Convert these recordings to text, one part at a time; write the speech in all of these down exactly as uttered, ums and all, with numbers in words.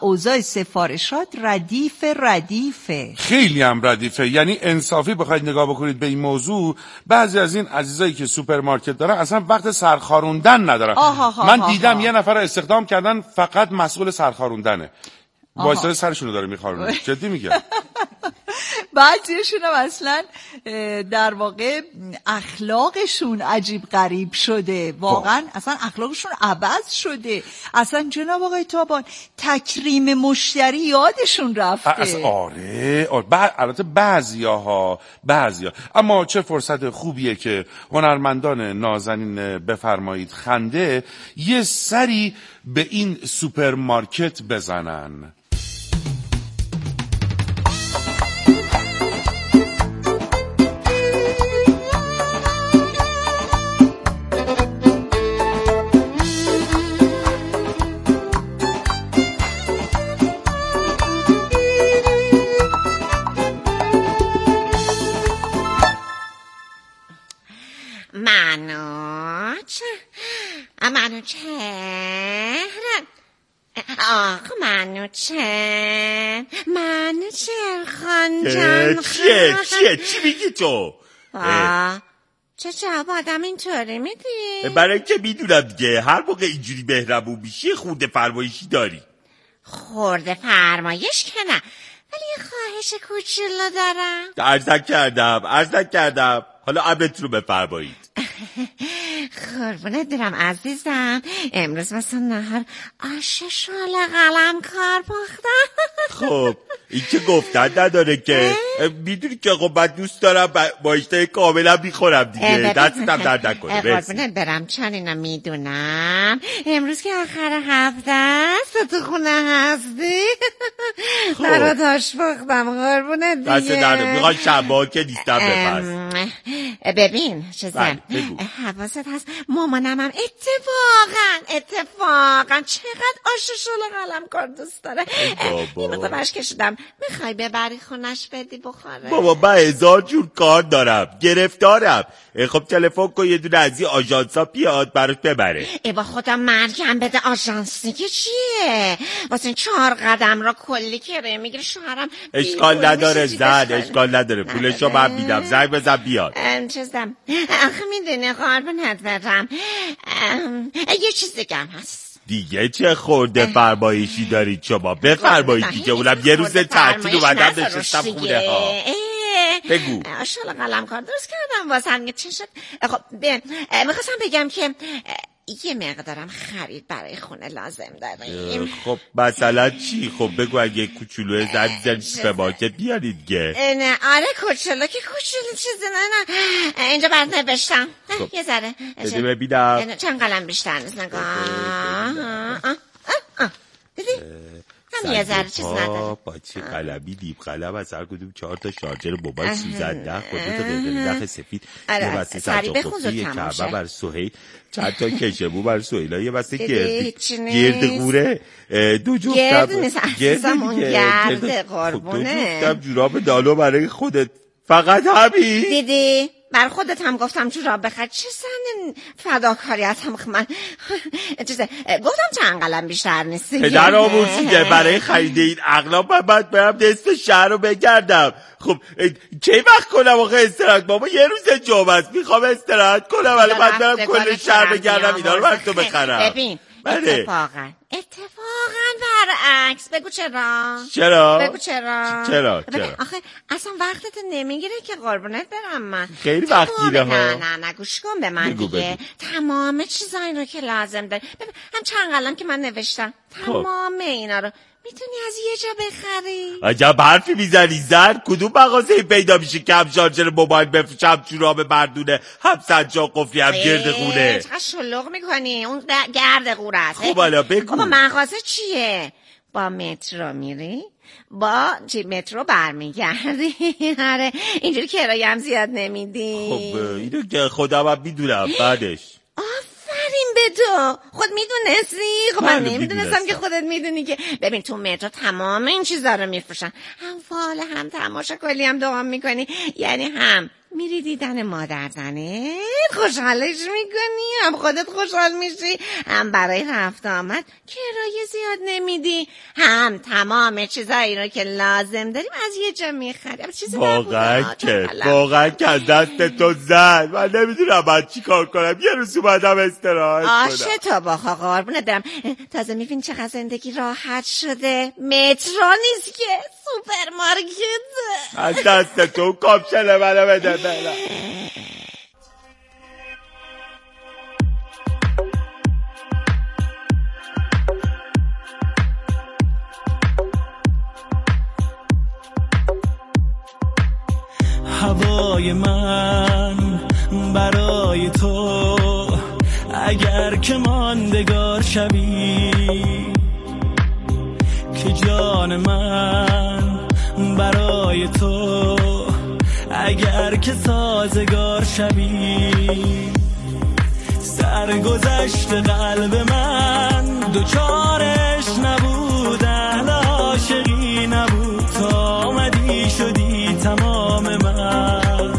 اوضاع سفارشات ردیف ردیفه. خیلی هم ردیفه. یعنی انصافی بخواید نگاه بکنید به این موضوع، بعضی از این عزیزایی که سوپرمارکت دارن اصلا وقت سرخاروندن ندارن. آها ها من ها دیدم ها. یه نفر استخدام کردن فقط مسئول سرخاروندنه، وایساده سرشونو داره میخارونه. جدی میگم. بعضیشون هم اصلا در واقع اخلاقشون عجیب غریب شده، واقعا اصلا اخلاقشون عوض شده. اصلا جناب آقای تابان تکریم مشتری یادشون رفته. از آره, آره. ب... البته بعضیاها بعضیا، اما چه فرصت خوبیه که هنرمندان نازنین بفرمایید خنده یه سری به این سوپرمارکت بزنن. منوچ منوچه آخ منوچه منوچه خانجان چیه چیه چی میگی تو؟ چه جواب آدم اینطوری میدی؟ برای که میدونم دیگه هر موقع اینجوری مهربون میشی خورده فرمایشی داری. خورده فرمایش که نه، ولی یه خواهش کوچولو دارم. عرض کردم عرض کردم حالا امرت رو بفرمایید. قربونت برم عزیزم، امروز مثلا نهار آش شال قلم کار پختم. خب این که گفتن نداره که، میدونی که خب من دوست دارم با اشتهای کاملا میخورم دیگه، دستم درد نکنه. قربونت برم چون اینا میدونم امروز که آخر هفته است تو خونه هستی. برات آش پختم قربونت دیگه. دست درد میخواد شبا که نیستم بپس. ببین چیزم حواست هست مامانم هم اتفاقا اتفاقا چقدر آش و شل قلم کار دوست داره. این موقع برش کشیدم میخوای ببری خونش بدی بخوره. بابا من هزار جور کار دارم، گرفتارم. خب تلفن کن یه دونه از این آژانسا بیاد براش ببره. ای با خدا مرگم بده، آژانسی که چیه؟ واسه این چهار قدم را کلی کرایه میگیره شوهرم. اشکال نداره زن، اشکال نداره، پولشو من میدم، زنگ بزن بیاد. چیزم آخه میدونی قربونت برم یه چیز دیگه هم هست. دیگه چه خورده فرمایشی دارید شما؟ بفرمایید دیگه، اونم یه روز تعطیل اومدم نشستم خونه ها. بگو. شال قلم کار درست کردم واسه هم چه شد. خب میخواستم بگم که یه مقدارم خرید برای خونه لازم داریم. خب مثلا چی؟ خب بگو اگه کوچولو زن زن سوپرمارکت بیارید دیگه. نه آره کوچولو که کوچولو چیزی نه نه اینجا برات نوشتم. یه ذره بده ببینم چند قلم بیشتر نیست نگاه. دیدی؟ هم یه ذره چیز نداره. با چه قلمی دیب قلم از هر کدوم چهار تا شارژر موبایل سوزنده خودت قرقری نخ سفید یه واسه سرجاخفتی یه کعبه بر سهیل چند تا کشمو بر سهیلا یه واسه گرد قوره دو جفت گرد نیست عزیزم اون گرد قربونه دو جفت جوراب دالو برای خودت فقط همین دیدی؟ بر خودت هم گفتم جوراب بخر. چه زن فداکاریت هم من چیزه گفتم چند قلم بیشتر نیست. پدر آموزیده برای خرید این اقلام من باید برم نصف شهر رو بگردم. خب کی وقت کنم آخه استراحت؟ بابا یه روز جمعه است میخوام استراحت کنم ولی من برم کل شهر بگردم اینا رو برای تو بخرم. ببین اتفاقا اتفاقا برعکس. بگو چرا؟ چرا؟ بگو چرا؟ چرا؟ چرا؟ آخه اصلا وقتت نمیگیره که قربونت برم من. خیلی وقت گیره ها. نه نه نه گوش کن به من بگو دیگه. بگو. تمام چیزا اینا که لازم داری. ببین هم چند قلم که من نوشتم تمام اینا رو میتونی از یه جا بخری. عجب حرفی میزنی زن. کدوم مغازه پیدا میشه که هم شارژر موبایل بفروشه هم جوراب مردونه هم سنجاق قفلی هم گرد قوره؟ چقدر شلوغ میکنی؟ اون گرد قوره است. خب حالا بگو. خب مغازه چیه؟ با مترو میری با چی مترو برمیگردی. آره اینجوری کرایه هم زیاد نمیدی. خب اینو که خودم هم میدونم بعدش. آفرین به تو، خود میدونستی؟ خب من نمیدونستم که خودت میدونی که ببین تو مترو تمام این چیزا رو میفروشن، هم فال هم تماشا کلی هم دوام میکنی، یعنی هم میری دیدن مادر زنه خوشحالش میکنی، هم خودت خوشحال میشی، هم برای رفت آمد کرایه زیاد نمیدی، هم تمام چیزایی رو که لازم داریم از یه جا میخریم. واقعا که واقعا که دست تو زد. من نمیدونم باید چی کار کنم. یه روز اومدم استراحت کنم. آشه تا باخا قربونت برم. تازه میبینی چقدر زندگی راحت شده. مترو نیست که سوپرمارکت. از دست تو کاپشن منو بده بله. هوای من برای تو اگر که ماندگار شوی، که جان من برای تو اگر که سازگار شوی، سرگذشت قلب من دوچارش نبود، اهل عاشقی نبود، تا آمدی شدی تمام من.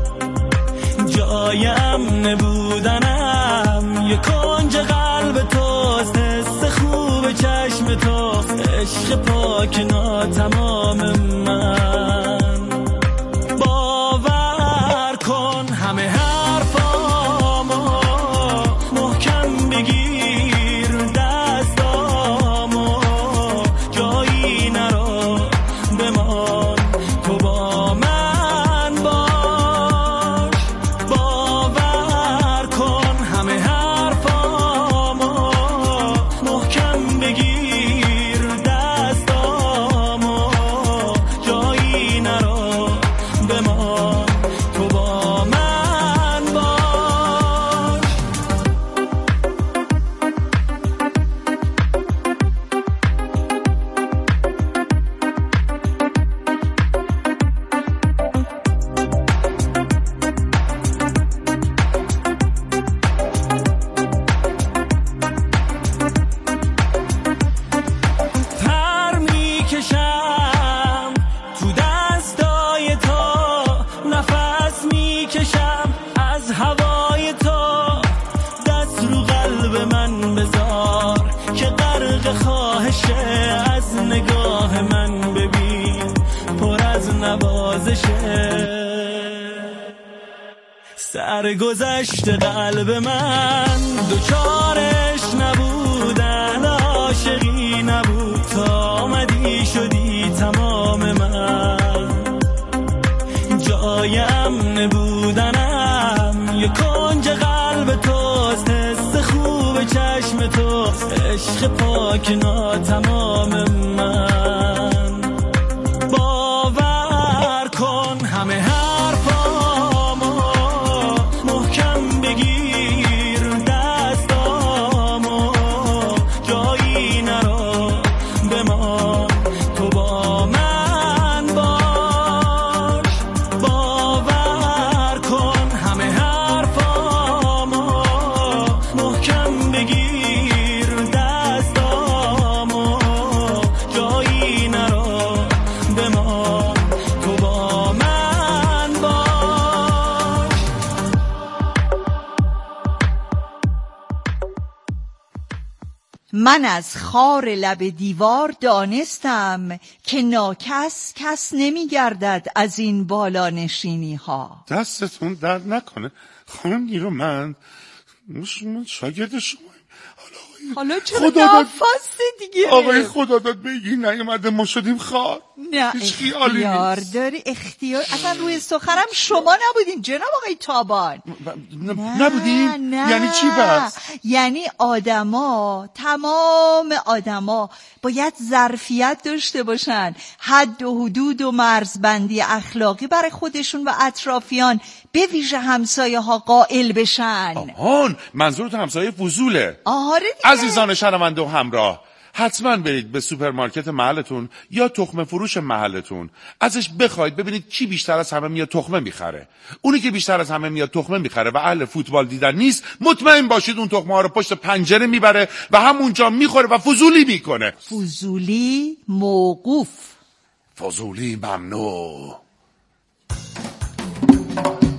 جای امن بودنم یه کنج قلب توست، حس خوب چشم توست، عشق پاک ناتمام من. باور کن همه حرفامو محکم بگیر، دستامو جایی نرو بمان، تو با من باش. باور کن همه حرفامو محکم بگیر، دستامو جایی نرو بمان، تو با من باش. پر میکشم تو دستای تو، نفس میکشم از هوای تو، دست رو قلب من بذار که غرق خواهشه، از نگاه من ببین پر از نوازشه. سرگذشت قلب من دوچارش نبود، اهل عاشقی نبود، تا آمدی شدی تمام من. جای امن بودنم یه کنج قلب توست، حس خوب چشم توست، عشق پاک ناتمام من. باور کن همه حرفامو محکم بگیر، دستامو جایی نرو بمان، تو با من باش. باور کن همه حرفامو محکم بگیر، دستامو جایی نرو بمان، تو با من باش. من از خار لب دیوار دانستم که ناکس کس نمی گردد از این بالا نشینی ها. دستتون درد نکنه خانم نیرومند، من شاگرد شما. حالا چرا نفس دیگه؟ آقای خدا داد بگی نیومده ما شدیم خار. نه اختیار داری، اختیار اصلا روی سخرم شما نبودین جناب آقای تابان. نبودین؟ نه. یعنی چی بس؟ یعنی آدما، تمام آدما باید ظرفیت داشته باشن، حد و حدود و مرزبندی اخلاقی برای خودشون و اطرافیان به ویژه همسایه ها قائل بشن. آهان منظورت همسایه فضوله. آره دیگه. عزیزان شنونده و همراه، حتما برید به سوپرمارکت محلتون یا تخمه فروش محلتون، ازش بخواید ببینید کی بیشتر از همه میاد تخمه میخره. اونی که بیشتر از همه میاد تخمه میخره و اهل فوتبال دیدن نیست، مطمئن باشید اون تخمه ها رو پشت پنجره میبره و همونجا میخوره و فضولی میکنه. فضولی موقوف، فضولی ممنوع.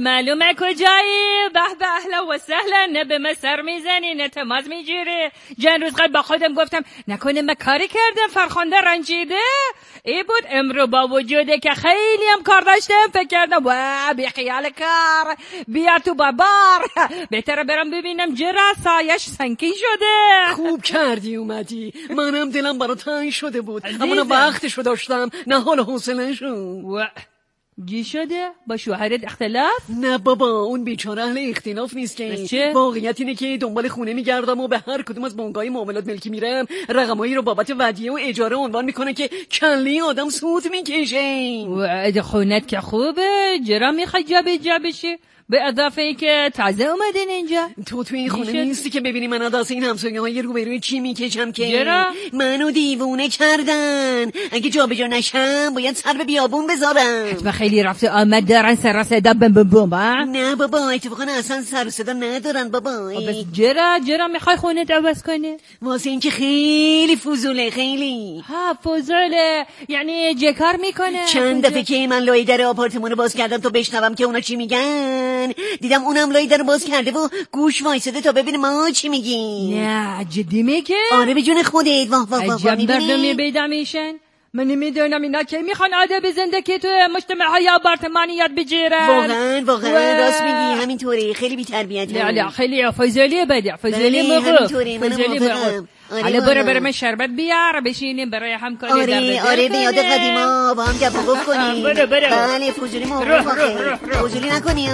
معلومه کجایی؟ به به اهلا و سهلا. نه به من سر میزنی نه تماز میگیری. چند روز قبل با خودم گفتم نکنه من کاری کردم فرخنده رنجیده. ای بود امرو با وجوده که خیلی هم کار داشتم فکر کردم واه بی خیال کار بیا تو بابار بهتره برم ببینم جرا سایش سنگین شده. خوب کردی اومدی، منم دلم برا تنگ شده بود اما نه وقتشو داشتم نه حال حوصله شو. چی شده؟ با شوهرت اختلاف؟ نه بابا اون بیچاره اهل اختلاف نیست که. واقعیت اینه که دنبال خونه میگردم و به هر کدوم از بانک‌های معاملات ملکی میرم رقمایی رو بابت ودیعه و اجاره عنوان میکنه که کله آدم سود میکشه. و خونت که خوبه جرا میخوای جا به جا بشی؟ به اضافه ای که تازه اومدین اینجا. تو تو این خونه نیستی که ببینی من از این همسایه های روبروی چی میکشم که جرا؟ منو دیوونه کردن. اگه جا به جا نشم باید سر به بیابون بذارم. حتما خیلی رفته آمد دارن سر صدا بم بم بم با؟ نه بابا اتفاقا اصلا سر صدا ندارن بابا. بس جرا جرا میخوای خونه عوض کنی؟ واسه اینکه خیلی فضوله خیلی. ها فضوله یعنی چه کار میکنه؟ چند دفعه که من لای در آپارتمان رو باز کردم تو بشنوم که اونا چی میگن دیدم اونم لای در باز کرده و گوش وایساده تا ببینه ما چی میگیم. نه جدی میگه؟ آره به جون خودت. واه واه واه عجب دردمی بیدم ایشن. من نمیدونم اینا که میخوان آداب زندگی تو مجتمع های آپارتمانی یاد بگیرن. واقعا واقعا و... راست میگی همینطوری خیلی بی تربیت. نه نه خیلی فضولی بده فضولی مغرب فضولی مغرب. حالا برو برو من شربت بیار بشینیم برای همکاری آره در بدر آره به یاد قدیما با هم گپ و گفت کنیم. برو برو بله فضولی مغرب فضولی نکنی.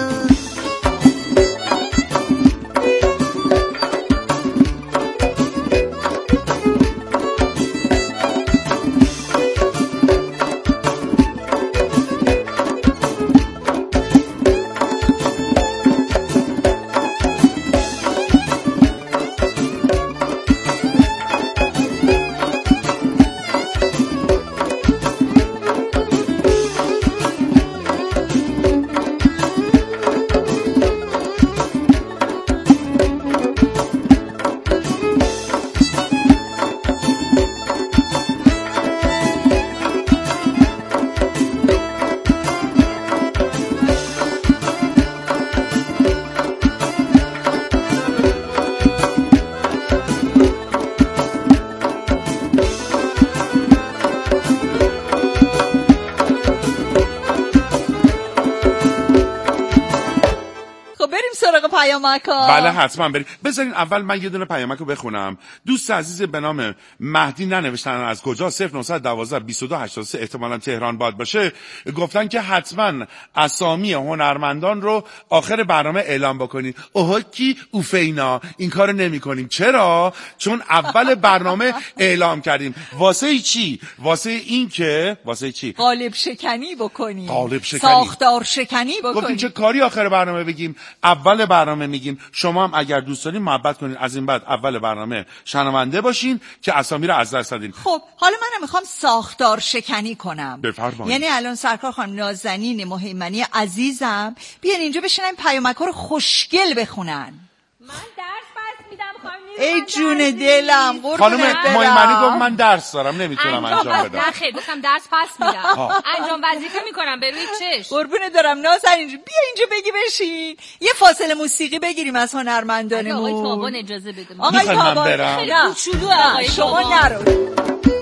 پیامک‌ها. بله حتما بریم. بذارین اول من یه دونه پیامک رو بخونم. دوست عزیز به نام مهدی ننوشتن از کجا صفر نه یک دو دو دو هشت سه احتمالاً تهران باد باشه. گفتن که حتما اسامی هنرمندان رو آخر برنامه اعلام بکنید. اوه کی اوفینا این کارو نمی‌کنیم. چرا؟ چون اول برنامه اعلام کردیم. واسه چی؟ واسه این که واسه چی؟ قالب شکنی بکنیم. قالب شکنی. ساختار شکنی بکنیم. گفتیم چه کاری آخر برنامه بگیم؟ اول برنامه میگیم. شما هم اگر دوست دارین محبت کنین از این بعد اول برنامه شنونده باشین که اسامی رو از دست ندین. خب حالا منم میخوام ساختار شکنی کنم. بفرمایید. یعنی الان سرکار خانم نازنین مهیمنی عزیزم بیان اینجا بشینن پیامک‌ها رو خوشگل بخونن. من درس پس میدم خانم. ای جون دلم خانم مهیمنی گفت من درس دارم نمیتونم انجام بدم. نه خیر گفتم درس پس میدم. انجام وظیفه میکنم به روی چشم. قربونه دارم نازنین بیا اینجا بگی بشین. یه فاصله موسیقی بگیریم از هنرمندانمون. آقای تابان اجازه بده. آقای تابان خیلی کوچولو آقای شما نرو.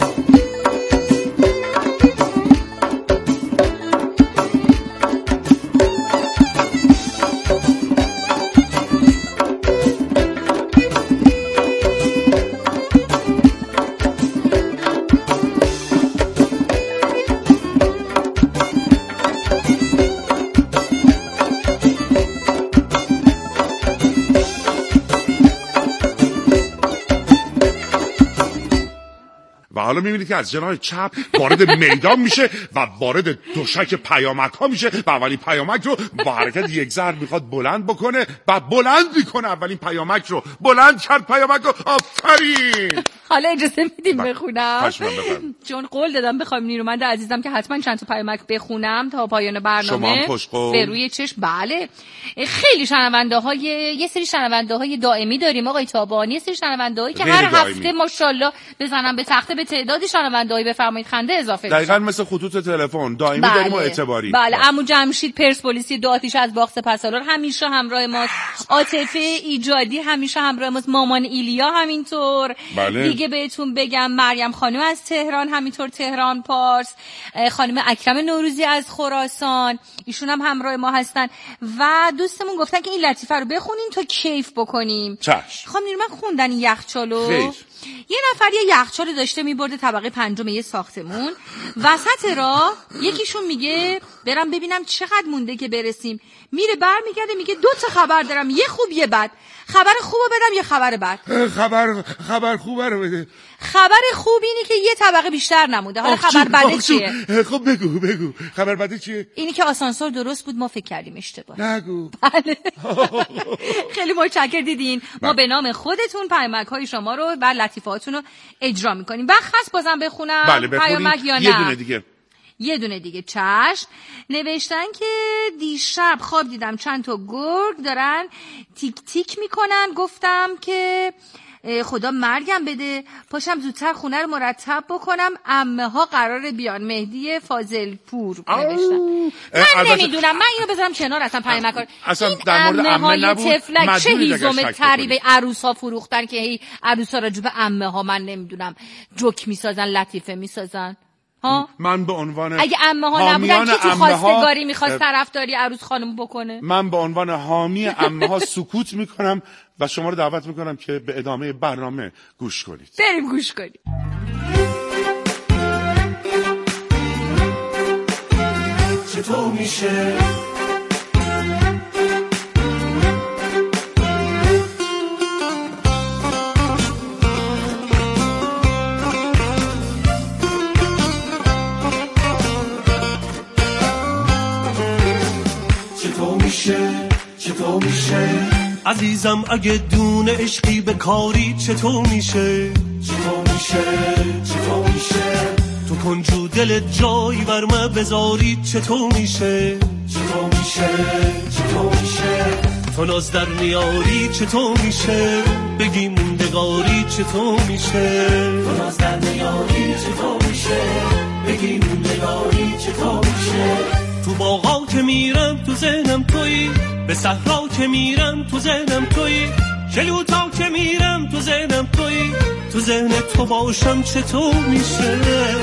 حالا میبینید که از جناح چپ وارد میدان میشه و وارد دوشک پیامک ها میشه و اولین پیامک رو با حرکت یک ضرب میخواد بلند بکنه و بلند میکنه. اولین پیامک رو بلند کرد. پیامک رو آفرین. حالا اجازه میدیم بخونم چون قول دادم بخوام نیرومند عزیزم که حتما چند تا پیامک بخونم تا پایان برنامه. شما هم خوشقول. به روی چشم. بله خیلی شنونده های یه سری شنونده های دائمی داریم آقای تابانی. یه سری شنونده هایی که هر هفته ماشاءالله بزنن به تخته به تعدادی شنونده‌ای بفرمایید خنده اضافه بشه. دقیقاً مثل خطوط تلفن دائمی بله. داریم و اعتباری. بله عمو جمشید پرسپولیسی دو آتیش از باغ سپهسالار همیشه همراه ماست. عاطفه ایجادی همیشه همراه ماست. مامان ایلیا همینطور. بله. دیگه بهتون بگم مریم خانم از تهران همینطور تهران پارس، خانم اکرم نوروزی از خراسان ایشون هم همراه ما هستن و دوستمون گفتن که این لطیفه رو بخونین تا کیف بکنیم. چشم. خب نیرومن خوندن این یخچالو. خیر. یه نفر یه یخچال داشته میبرده طبقه پنجم یه ساختمون، وسط راه یکیشون میگه برم ببینم چقدر مونده که برسیم، میره برمیگرده میگه دو تا خبر دارم، یه خوب یه بد. خبر خوبو بدم یا خبر بد؟ خبر خبر خوبه رو بده. خبر خوب اینه که یه طبقه بیشتر نمونده. حالا خبر بده چیه؟ خب بگو بگو خبر بده چیه؟ اینی که آسانسور درست بود، ما فکر کردیم اشتباه. نگو. بله. خیلی متشکر دیدین. ما به نام خودتون پیامک های شما رو و لطیفاتون رو اجرا میکنیم. وقت هست بازم بخونم بله پیامک یا نه؟ یه دونه دیگه. یه دونه دیگه چشم. نوشتن که دیشب خواب دیدم چند تا گرگ دارن تیک تیک میکنن، گفتم که خدا مرگم بده، پاشم زودتر خونه رو مرتب بکنم، عمه ها قراره بیان. مهدی فاضل پور نوشتن. من نمیدونم، من اینو بذارم کنار اصلا پیامک ها. اصلا در مورد عمه نبود. تفلک چه هیزم تری به عروس ها فروختن که هی عروس ها راجب عمه ها من نمیدونم جوک میسازن، لطیفه میسازن. ها؟ من به عنوان اگه عمه ها نبودن که تو خواستگاری میخواست طرفداری عروس خانم بکنه؟ من به عنوان حامی عمه ها سکوت میکنم و شما رو دعوت میکنم که به ادامه برنامه گوش کنید. بریم گوش کنید. چطور میشه چطور میشه عزیزم اگه دون عشقی به کاری چطور میشه چطور میشه چطور میشه تو کنجو دل جایی برمه بذاری چطور میشه چطور میشه چطور میشه تو ناز در میاری چطور میشه بگی موندگاری چطور میشه تو ناز در میاری چطور میشه بگی موندگاری چطور میشه تو باغا که میرم تو ذهنم تویی، به صحرا که میرم تو ذهنم تویی، شلوتا که میرم تو ذهنم تویی، تو ذهن تو باشم چطور میشه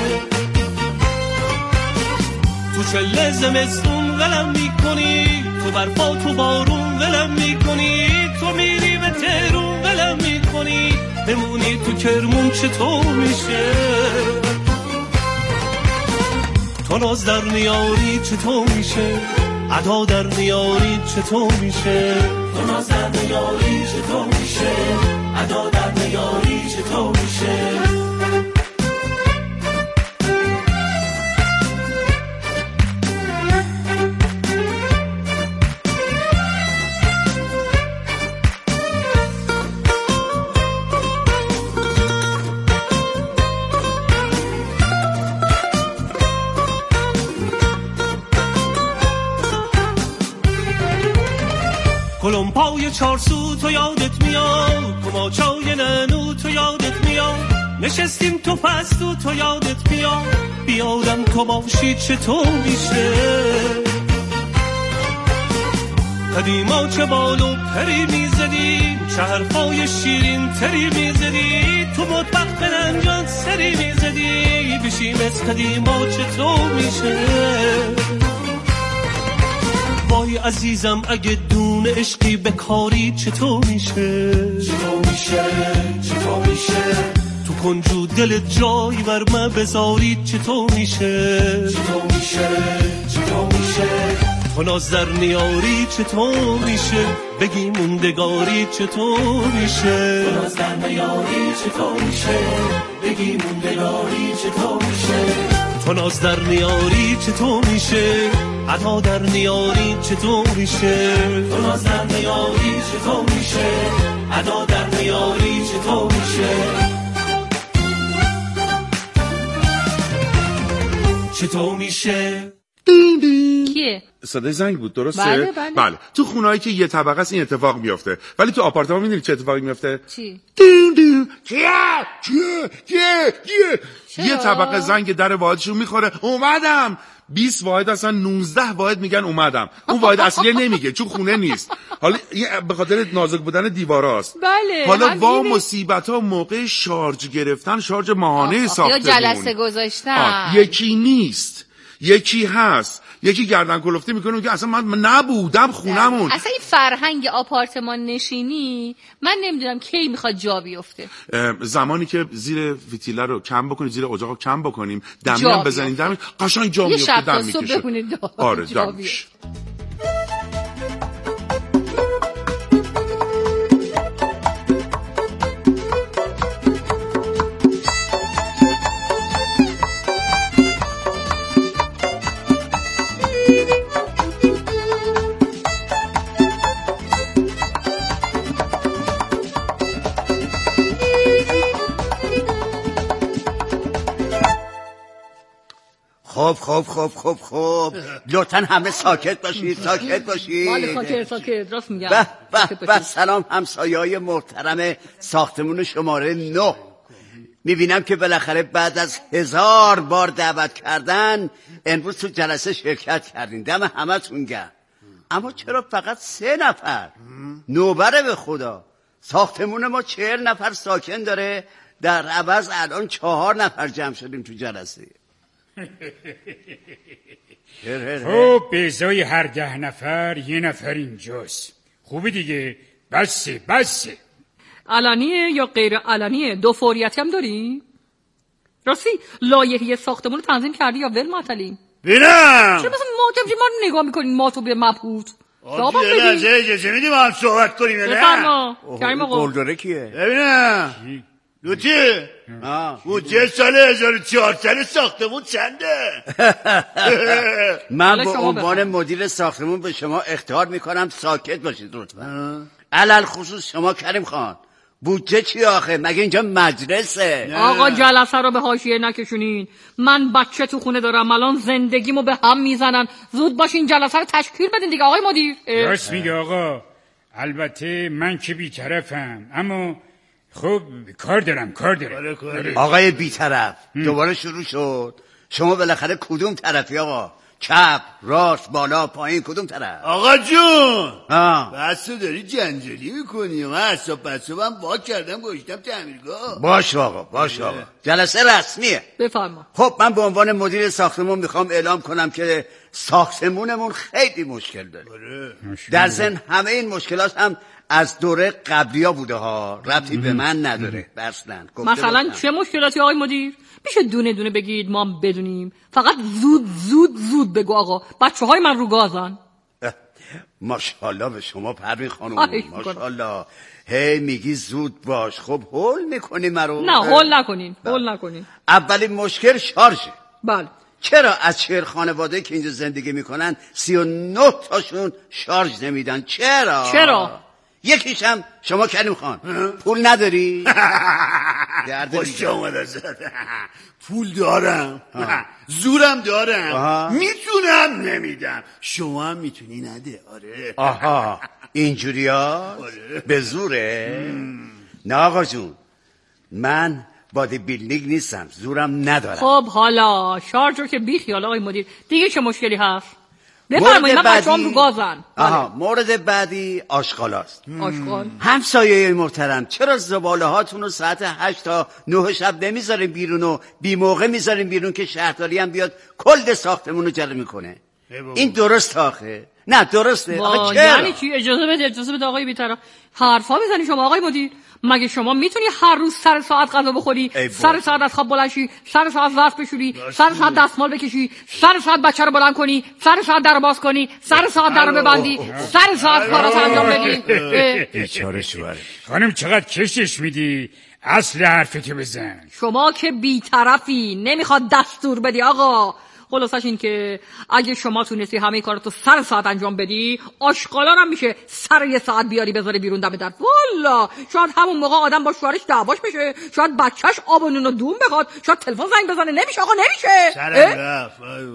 تو چله زمستون ولم میکنی، تو برفا تو بارون ولم میکنی، تو میری به تهرون ولم میکنی، بمونی تو کرمون چطور میشه تو ناز در میاری چطور میشه ادا در میاری چطور میشه تو ناز در میاری چطور میشه ادا در میاری چطور میشه کلمپای چارسو تو یادت میاد، کماچای ننو تو یادت میاد، نشستیم تو پستو تو یادت میاد، بیادم تو باشی چطور میشه قدیما چه بالو پری میزدی، چه حرفای شیرین تری میزدی، تو مطبخ بلنجان سری میزدی، بشیم از قدیما چطور میشه وای عزیزم اگه دون عشقی به کاری چطور میشه چطور میشه چطور میشه تو کنجو دل جایی برمه بذاری چطور میشه چطور میشه چطور میشه تو ناز در نیاری چطور میشه بگی موندگاری چطور میشه تو ناز در نیاری چطور میشه بگی موندگاری چطور میشه تو ناز در نیاری چطور میشه ادا در نیاری چطور میشه تو ناز در نیاری چطور میشه ادا در نیاری چطور میشه چطور میشه چیه؟ صدای زنگ بود درسته؟ بله بله, بله. تو خونه‌ای که یه طبقه است این اتفاق میفته، ولی تو آپارتمان میدونی چه اتفاقی میفته؟ چی؟ دین دین کیه کیه کیه کیه یه طبقه زنگ در واحدشون میخوره اومدم. بیست واحد اصلا نوزده واحد میگن اومدم. اون واحد اصلی نمیگه چون خونه نیست. حالا به خاطر نازک بودن دیواراست. بله. حالا وا مصیبت ها موقع شارژ گرفتن، شارژ ماهانه ساخته یا جلسه گذاشتن. یکی نیست، یکی هست، یکی گردن کلفتی میکنه که اصلا من نبودم خونمون. اصلا این فرهنگ آپارتمان نشینی من نمیدونم کی میخواد جا بیفته. زمانی که زیر ویتیله رو کم بکنید، زیر اجاق رو کم بکنیم، دمی هم بزنید دم قشنگ جا میفته، دم میکشه. آره دم میشه. خب خب خب خب خب لطفاً همه ساکت باشید، ساکت باشید. بله ساکت ساکت راست میگم. به به به سلام همسایه‌های محترم ساختمون شماره نه. میبینم که بالاخره بعد از هزار بار دعوت کردن امروز تو جلسه شرکت کردین. دم همتون گرم. اما چرا فقط سه نفر؟ نوبره به خدا. ساختمون ما چهل نفر ساکن داره، در عوض الان چهار نفر جمع شدیم تو جلسه. خب به ازای هر ده نفر یه نفر اینجاست. خوبه دیگه. بسه بسه. علنیه یا غیر علنیه؟ دو فوریتی هم داری؟ راستی لایحه ساختمون رو تنظیم کردی یا ول معطلی؟ بینم چرا مثلا ما که ما رو نگاه میکنین ما تو به مبهوت؟ آبی یه لحظه اجازه میدیم هم صحبت کنیم. بفرما کریم آقا. گلدره کیه؟ ببینم لوتی بودجه سال هزار و چهارصد ساختمون چنده؟ من به عنوان مدیر ساختمون به شما اخطار میکنم ساکت باشید لطفا. علل خصوص شما کریم خان، بودجه چی آخه؟ مگه اینجا مجلسه؟ آقا جلسه رو به حاشیه نکشونین. من بچه تو خونه دارم الان زندگیمو به هم میزنن. زود باشین جلسه رو تشکیل بدین دیگه آقای مدیر. راست میگه آقا. البته من که بی‌طرفم اما خب کار دارم کار دارم. آقای بی‌طرف دوباره شروع شد. شما بالاخره کدوم طرفی آقا؟ چپ، راست، بالا، پایین، کدوم طرف؟ آقا جون ها بس داری جنجالی میکنی. من حساب پسابم وا کردم گوشتم تعمیرگاه. باش آقا باش آقا جلسه رسمیه. بفرما. خب من به عنوان مدیر ساختمون میخوام اعلام کنم که ساختمونمون خیلی مشکل داره. در ضمن همه این مشکلات هم از دوره قبلیا بوده ها، ربطی به من نداره. اصلا مثلا چه مشکلاتی آقای مدیر؟ میشه دونه دونه بگید ما هم بدونیم؟ فقط زود زود زود بگو آقا. بچه های من رو گازن. ماشاءالله به شما پروین خانم، ماشاءالله. هی میگی زود باش. خب هول میکنی مرو؟ نه هول نکنین، هول نکنین. اولین مشکل شارژه. بله. چرا از چهل خانواده که اینجا زندگی میکنن سی و نه تاشون شارژ نمیدن؟ چرا؟ چرا؟ یکیش هم شما کریم خان پول نداری؟ خوش آمد ازت. پول دارم، زورم دارم، میتونم نمیدم. شما هم میتونی نده. آره. آها اینجوری ها؟ آره. به زوره؟ نه آقا جون، من بادی بیلدینگ نیستم، زورم ندارم. خب حالا شارژ رو که بی خیال آقای مدیر. دیگه چه مشکلی هست؟ بفرمایید. من بچه‌ام رو گازن. آها مورد بعدی آشغالاست. آشغال. همسایه محترم چرا زباله هاتون رو ساعت هشت تا نه شب نمیذارین بیرون و بی موقع میذارین بیرون که شهرداری هم بیاد کل ساختمون رو جلو میکنه؟ این درست آخه؟ نه درسته. آخه چرا؟ یعنی چی؟ اجازه بده اجازه بده آقای بی‌طرف. حرفا میزنی شما آقای مدیر. مگه شما میتونی هر روز سر ساعت غذا بخوری، سر ساعت از خواب بلند شی، سر ساعت ظرف بشوری، سر ساعت دستمال بکشی، سر ساعت بچه رو بلند کنی، سر ساعت در باز کنی، سر ساعت در رو ببندی، سر ساعت کارات انجام بدی؟ بیچاره شوهر. خانم چقدر کشش میدی؟ اصل حرفی که بزن. شما که بی‌طرفی، نمیخواد دستور بدی آقا. خلاصش این که اگه شما تونستی همه کاراتو سر ساعت انجام بدی، آشغالا هم میشه سر یه ساعت بیاری بذاری بیرون دم در. والا شاید همون موقع آدم با شوهرش دعواش بشه، شاید بچهش آب و نون و دون بخواد، شاید تلفن زنگ بزنه. نمیشه آقا، نمیشه. سرم رفت.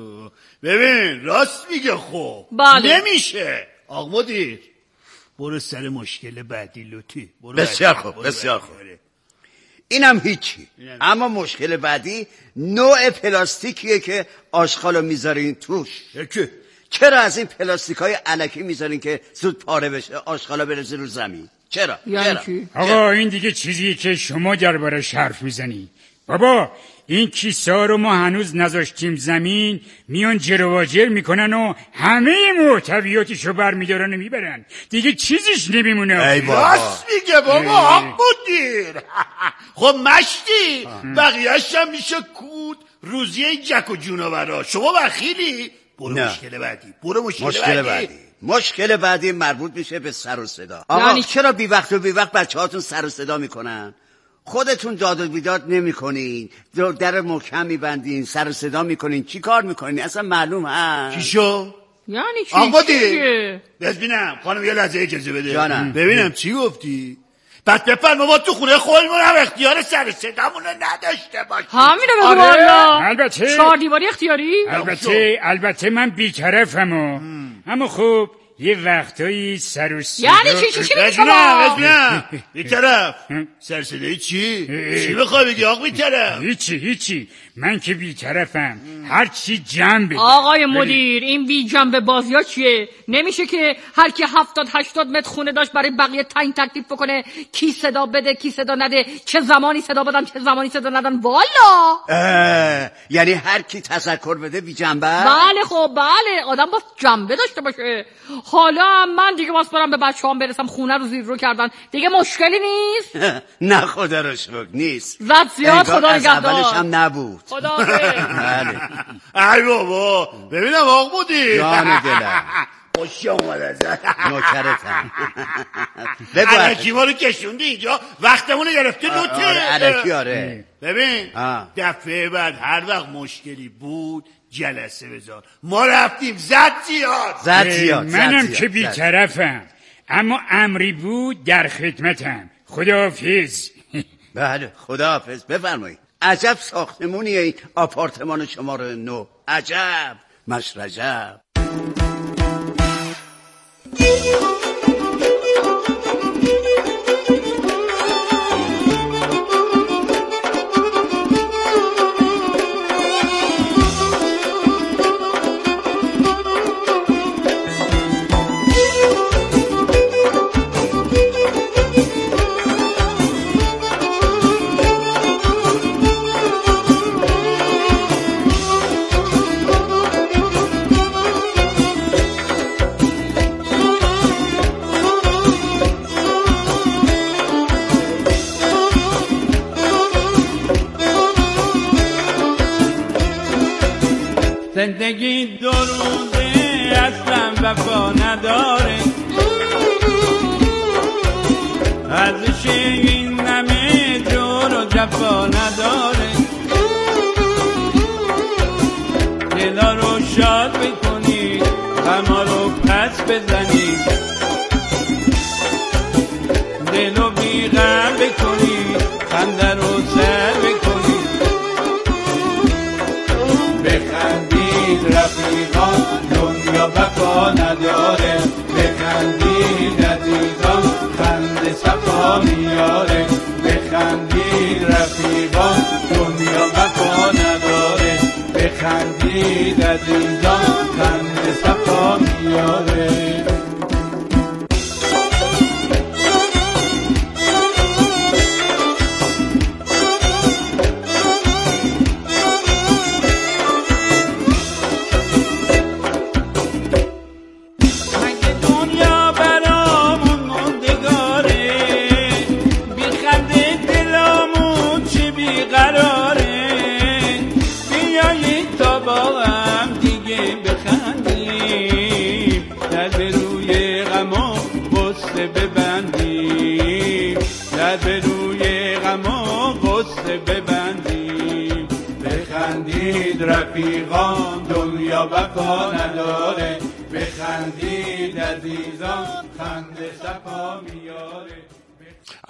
ببین راست میگه. خب بله. نمیشه. آقا مدیر برو سر مشکل بعدی لطفی. بسیار خوب، بسیار خوب. اینم هیچی. اینم اما مشکل بعدی نوع پلاستیکیه که آشغالو میذارین توش. یکی چرا از این پلاستیکای الکی میذارین که زود پاره بشه، آشغالا برسه رو زمین؟ چرا؟ یعنی چرا؟ آقا این دیگه چیزیه که شما دربارش حرف میزنی. بابا این کیسه ها رو ما هنوز نذاشتیم زمین، میان جرواجر میکنن و همه محتویاتشو برمیدارن و میبرن، دیگه چیزیش نمیمونه. ای بابا راست میگه بابا. آق مدیر خب مشتی بقیهش هم میشه کود روزیه جک و جونورا. شما بخیلی. برو نه. مشکل بعدی. برو مشکل, مشکل بعدی. بعدی مشکل بعدی مربوط میشه به سر و صدا. آقا یعنی چرا بی وقت و بی وقت بچه هاتون سر و صدا میکنن؟ خودتون داد و بیداد نمی کنین، در محکم میبندین، سر و صدا میکنین، چی کار میکنین؟ اصلا معلوم هست. چی شو؟ یعنی چی؟ آقا دی ببینم خانم یه لحظه اجازه بده. جانم. ببینم چی گفتی؟ پس بفرما ما تو خونه خودمون هم اختیار سر صدامونو نداشته باشیم. همینه بگو. آره. والا البته چهار دیواری اختیاری؟ البته البته من بی‌طرفم. اما خب یه وقتایی سر و صدا. یعنی چی چی چی میگی شما؟ ببینم بی‌طرف سر صدای چی؟ چی بخوای بگی آقا بی‌طرف؟ هیچی هیچی من که بی‌طرفم، هر چی جنبه. آقای مدیر این بی جنبه بازی ها چیه؟ نمیشه که هر کی هفتاد هشتاد متر خونه داشت برای بقیه تعیین تکلیف بکنه کی صدا بده کی صدا نده، چه زمانی صدا بدن چه زمانی صدا ندن. والا یعنی هر کی تذکر بده بی جنبه؟ بله خب بله، آدم با جنبه داشته باشه. حالا من دیگه واسه برم به بچه‌هام برسم، خونه رو زیر رو کردن دیگه مشکلی نیست. نه خدا رو شکر نیست. زد زیاد خدا نگهدار. اولش هم نبود. خدا بله. ای بابا ببینم آقا مدیر. جان دلم خوش اومد ازت. نوکرتم. الکی ما رو کشوندی اینجا، وقتمونو گرفتی لطفی. آره الکی آره. ببین دفعه بعد هر وقت مشکلی بود جلسه بذار. ما رفتیم زد زیاد. زد زیاد. منم که بی‌طرفم، اما امری بود در خدمتم. خداحافظ. بله خداحافظ. بفرمایید. عجب ساختمونیه این آپارتمان شماره نو. عجب مشرجب. زندگی دو روزه اصلا وفا نداره، ارزش این همه جور و جفا نداره. دلا رو شاد بکنی غما رو پس بزنی، دلو بی غم بکنی خنده رو سر بکنی. بخندید رفیقان دنیا وفا نداره، بخندید عزیزان خنده صفا میاره. بخندید رفیقان دنیا وفا نداره، بخندید عزیزان خنده صفا میاره. به روی غم و غصه ببندیم. بخندیم بخندید رفیقان دنیا بقا نداره، بخندید عزیزان خنده صفا میاره.